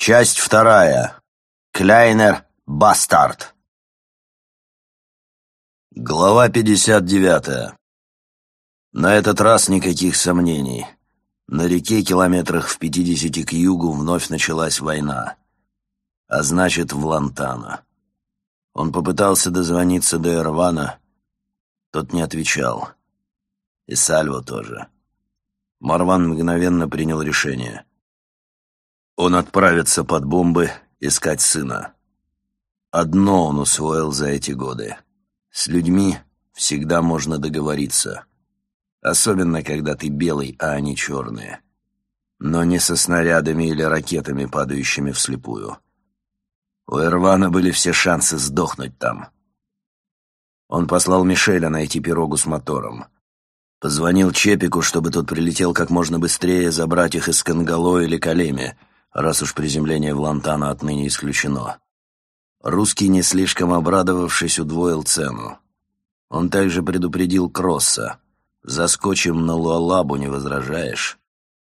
Часть вторая. Кляйнер Бастард. Глава 59. На этот раз никаких сомнений. На реке километрах в 50 к югу вновь началась война. А значит, в Лантана. Он попытался дозвониться до Эрвана. Тот не отвечал. И Сальво тоже. Марван мгновенно принял решение. Он отправится под бомбы искать сына. Одно он усвоил за эти годы. С людьми всегда можно договориться. Особенно, когда ты белый, а они черные. Но не со снарядами или ракетами, падающими вслепую. У Эрвана были все шансы сдохнуть там. Он послал Мишеля найти пирогу с мотором. Позвонил Чепику, чтобы тот прилетел как можно быстрее забрать их из Кангало или Калеми, раз уж приземление в Лантана отныне исключено. Русский, не слишком обрадовавшись, удвоил цену. Он также предупредил Кросса. «Заскочим на Луалабу, не возражаешь?»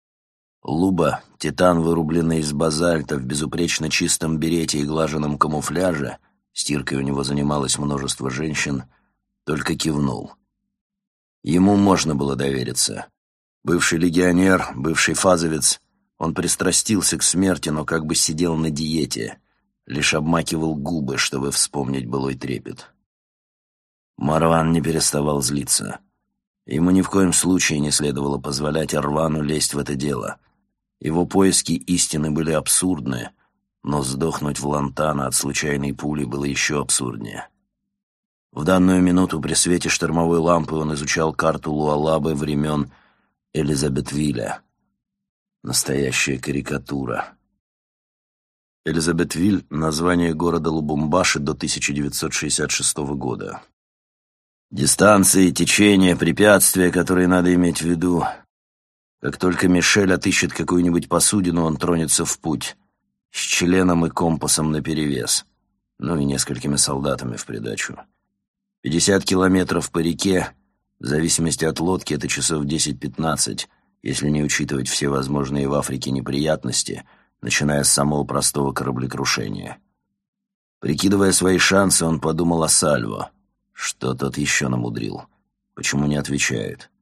Луба, титан, вырубленный из базальта, в безупречно чистом берете и глаженном камуфляже, стиркой у него занималось множество женщин, только кивнул. Ему можно было довериться. Бывший легионер, бывший фазовец, он пристрастился к смерти, но как бы сидел на диете, лишь обмакивал губы, чтобы вспомнить былой трепет. Марван не переставал злиться. Ему ни в коем случае не следовало позволять Эрвану лезть в это дело. Его поиски истины были абсурдны, но сдохнуть в Лантана от случайной пули было еще абсурднее. В данную минуту при свете штормовой лампы он изучал карту Луалабы времен Элизабетвилля. Настоящая карикатура. Элизабетвиль — название города Лубумбаши до 1966 года. Дистанции, течения, препятствия, которые надо иметь в виду. Как только Мишель отыщет какую-нибудь посудину, он тронется в путь. С членом и компасом наперевес. Ну и несколькими солдатами в придачу. 50 километров по реке, в зависимости от лодки, это часов 10-15, если не учитывать все возможные в Африке неприятности, начиная с самого простого кораблекрушения. Прикидывая свои шансы, он подумал о Сальво. Что тот еще намудрил? Почему не отвечает?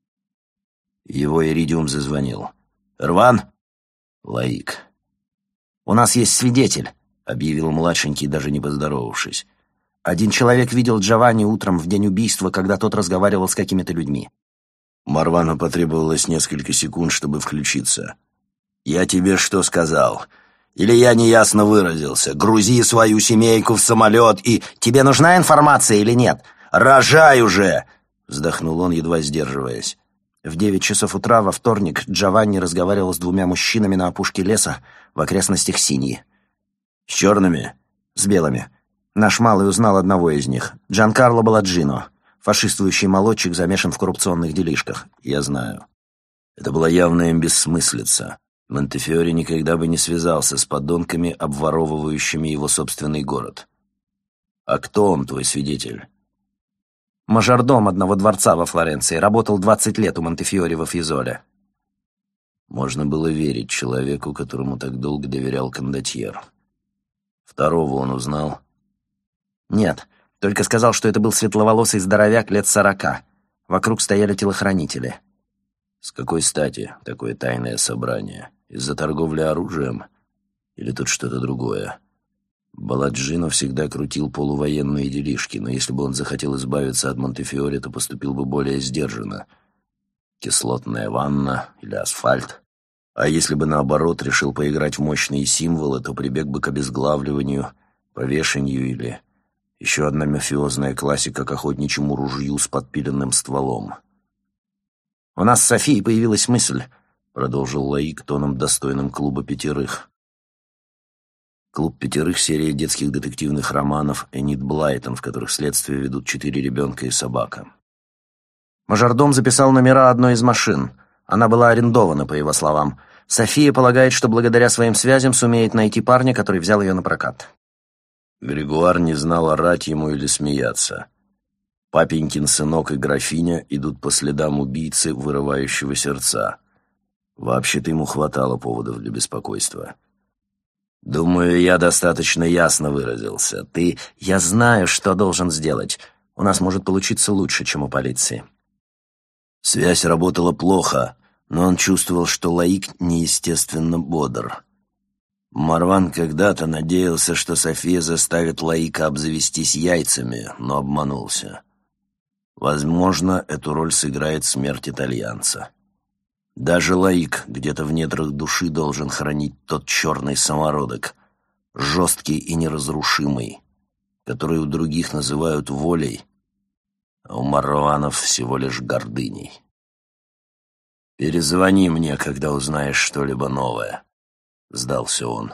Его Иридиум зазвонил. «Эрван?» «Лаик». «У нас есть свидетель», — объявил младшенький, даже не поздоровавшись. «Один человек видел Джованни утром в день убийства, когда тот разговаривал с какими-то людьми». Марвану потребовалось несколько секунд, чтобы включиться. «Я тебе что сказал? Или я неясно выразился? Грузи свою семейку в самолет и...» «Тебе нужна информация или нет?» «Рожай уже!» — вздохнул он, едва сдерживаясь. В 9 часов утра во вторник Джованни разговаривал с 2 мужчинами на опушке леса в окрестностях Синьи. «С черными?» «С белыми. Наш малый узнал одного из них. Джанкарло Баладжино. Фашистующий молодчик, замешан в коррупционных делишках. Я знаю». Это была явная бессмыслица. Монтефиори никогда бы не связался с подонками, обворовывающими его собственный город. «А кто он, твой свидетель?» «Мажордом одного дворца во Флоренции. Работал 20 лет у Монтефиори во Фьезоле». Можно было верить человеку, которому так долго доверял кондотьер. Второго он узнал? «Нет, только сказал, что это был светловолосый здоровяк лет 40. Вокруг стояли телохранители». «С какой стати такое тайное собрание? Из-за торговли оружием? Или тут что-то другое?» Баладжино всегда крутил полувоенные делишки, но если бы он захотел избавиться от Монтефиори, то поступил бы более сдержанно. Кислотная ванна или асфальт. А если бы, наоборот, решил поиграть в мощные символы, то прибег бы к обезглавливанию, повешению или... Еще одна мафиозная классика к охотничьему ружью с подпиленным стволом. «У нас с Софией появилась мысль», — продолжил Лаик тоном, достойным клуба «Пятерых». Клуб «Пятерых» — серия детских детективных романов Энит Блайтон, в которых следствие ведут 4 ребенка и собака. Мажордом записал номера одной из машин. Она была арендована, по его словам. София полагает, что благодаря своим связям сумеет найти парня, который взял ее на прокат. Григуар не знал, орать ему или смеяться. Папенькин сынок и графиня идут по следам убийцы, вырывающего сердца. Вообще-то ему хватало поводов для беспокойства. Думаю, я достаточно ясно выразился. Я знаю, что должен сделать. У нас может получиться лучше, чем у полиции. Связь работала плохо, но он чувствовал, что Лаик неестественно бодр. Марван когда-то надеялся, что София заставит Лаика обзавестись яйцами, но обманулся. Возможно, эту роль сыграет смерть итальянца. Даже Лаик где-то в недрах души должен хранить тот черный самородок, жесткий и неразрушимый, который у других называют волей, а у Марванов всего лишь гордыней. «Перезвони мне, когда узнаешь что-либо новое», — сдался он.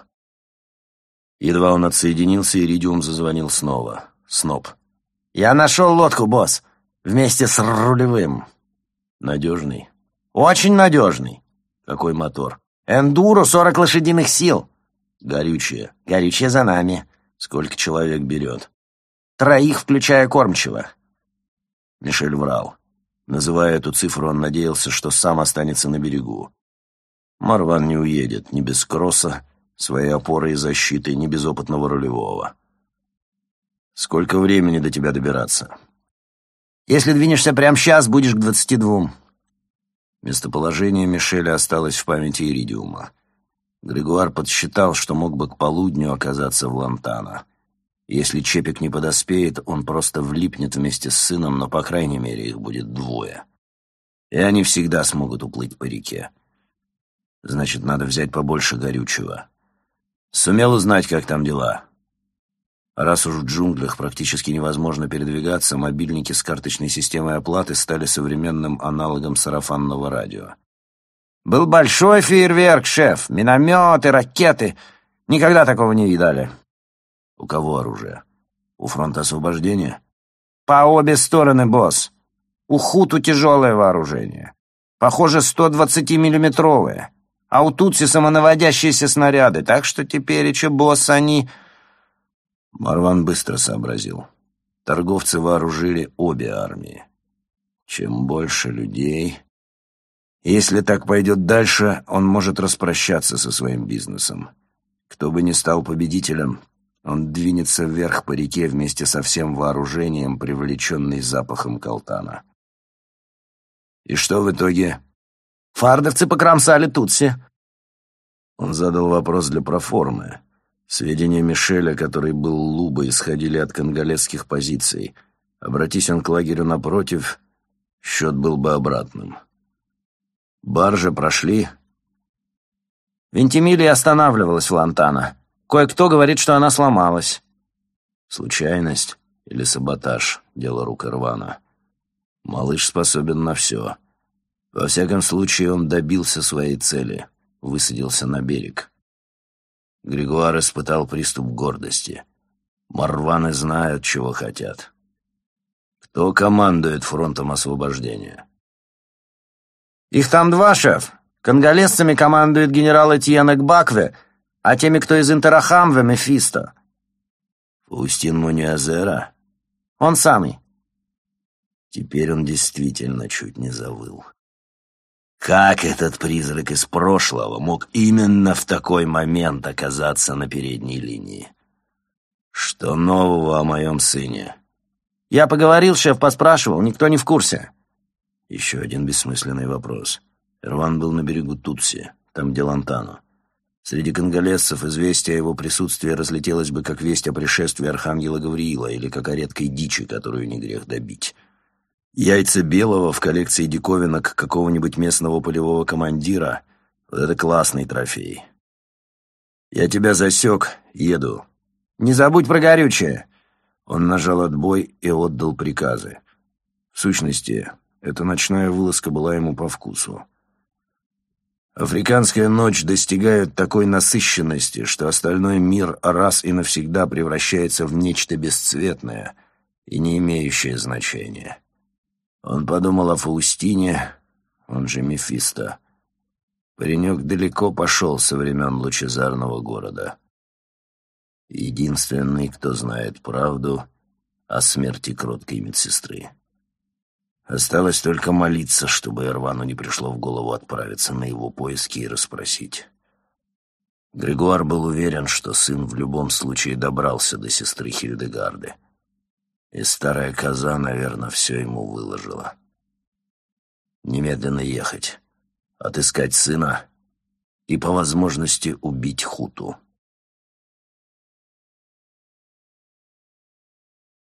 Едва он отсоединился, Иридиум зазвонил снова. Сноб. «Я нашел лодку, босс, вместе с рулевым». «Надежный?» «Очень надежный». «Какой мотор?» «Эндуро, 40 лошадиных сил». «Горючее?» «Горючее за нами». «Сколько человек берет?» 3, включая кормчего». Мишель врал. Называя эту цифру, он надеялся, что сам останется на берегу. Марван не уедет ни без кросса, своей опоры и защиты, ни без опытного рулевого. «Сколько времени до тебя добираться?» «Если двинешься прямо сейчас, будешь к 22». Местоположение Мишеля осталось в памяти Иридиума. Грегуар подсчитал, что мог бы к полудню оказаться в Лантано. Если Чепик не подоспеет, он просто влипнет вместе с сыном, но, по крайней мере, их будет 2. И они всегда смогут уплыть по реке. Значит, надо взять побольше горючего. Сумел узнать, как там дела? Раз уж в джунглях практически невозможно передвигаться, мобильники с карточной системой оплаты стали современным аналогом сарафанного радио. «Был большой фейерверк, шеф! Минометы, ракеты! Никогда такого не видали!» «У кого оружие? У фронта освобождения?» «По обе стороны, босс. У Хуту тяжелое вооружение. Похоже, 120-миллиметровое. А у Тутси самонаводящиеся снаряды, так что теперь, босс, они...» Марван быстро сообразил. Торговцы вооружили обе армии. Чем больше людей... Если так пойдет дальше, он может распрощаться со своим бизнесом. Кто бы ни стал победителем, он двинется вверх по реке вместе со всем вооружением, привлеченный запахом колтана. И что в итоге? Фардовцы покромсали Тутси. Он задал вопрос для проформы. Сведения Мишеля, который был Луба, исходили от конголезских позиций. Обратись он к лагерю напротив, счет был бы обратным. Баржи прошли. Вентимилия останавливалась в Лантано. Кое-кто говорит, что она сломалась. Случайность или саботаж — дело рук Ирвана. Малыш способен на все. Во всяком случае, он добился своей цели, высадился на берег. Грегуар испытал приступ гордости. Марваны знают, чего хотят. Кто командует фронтом освобождения? Их там 2, шеф. Конголезцами командует генерал Этьен Экбакве, а теми, кто из Интерахамве, Мефисто. Фаустин Муниазера? Он самый. Теперь он действительно чуть не завыл. Как этот призрак из прошлого мог именно в такой момент оказаться на передней линии? Что нового о моем сыне? Я поговорил, шеф поспрашивал, никто не в курсе. Еще один бессмысленный вопрос. Ирван был на берегу Тутси, там, где Лантано. Среди конголезцев известие о его присутствии разлетелось бы, как весть о пришествии архангела Гавриила или как о редкой дичи, которую не грех добить. Яйца белого в коллекции диковинок какого-нибудь местного полевого командира — вот это классный трофей. «Я тебя засек, еду». «Не забудь про горючее». Он нажал отбой и отдал приказы. В сущности, эта ночная вылазка была ему по вкусу. Африканская ночь достигает такой насыщенности, что остальной мир раз и навсегда превращается в нечто бесцветное и не имеющее значения. Он подумал о Фаустине, он же Мефисто. Паренек далеко пошел со времен лучезарного города. Единственный, кто знает правду о смерти кроткой медсестры. Осталось только молиться, чтобы Ирвану не пришло в голову отправиться на его поиски и расспросить. Григуар был уверен, что сын в любом случае добрался до сестры Хильдегарды. И старая коза, наверное, все ему выложила. Немедленно ехать, отыскать сына и, по возможности, убить Хуту.